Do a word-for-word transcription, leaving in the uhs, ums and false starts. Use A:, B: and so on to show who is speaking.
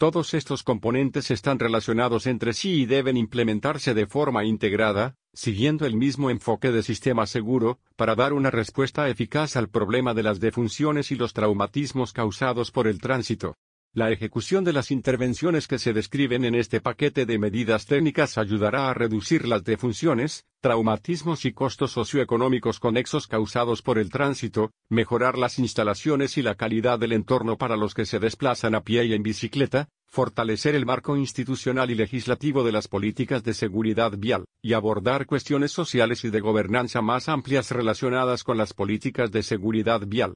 A: Todos estos componentes están relacionados entre sí y deben implementarse de forma integrada, siguiendo el mismo enfoque de sistema seguro, para dar una respuesta eficaz al problema de las defunciones y los traumatismos causados por el tránsito. La ejecución de las intervenciones que se describen en este paquete de medidas técnicas ayudará a reducir las defunciones, traumatismos y costos socioeconómicos conexos causados por el tránsito, mejorar las instalaciones y la calidad del entorno para los que se desplazan a pie y en bicicleta, fortalecer el marco institucional y legislativo de las políticas de seguridad vial, y abordar cuestiones sociales y de gobernanza más amplias relacionadas con las políticas de seguridad vial.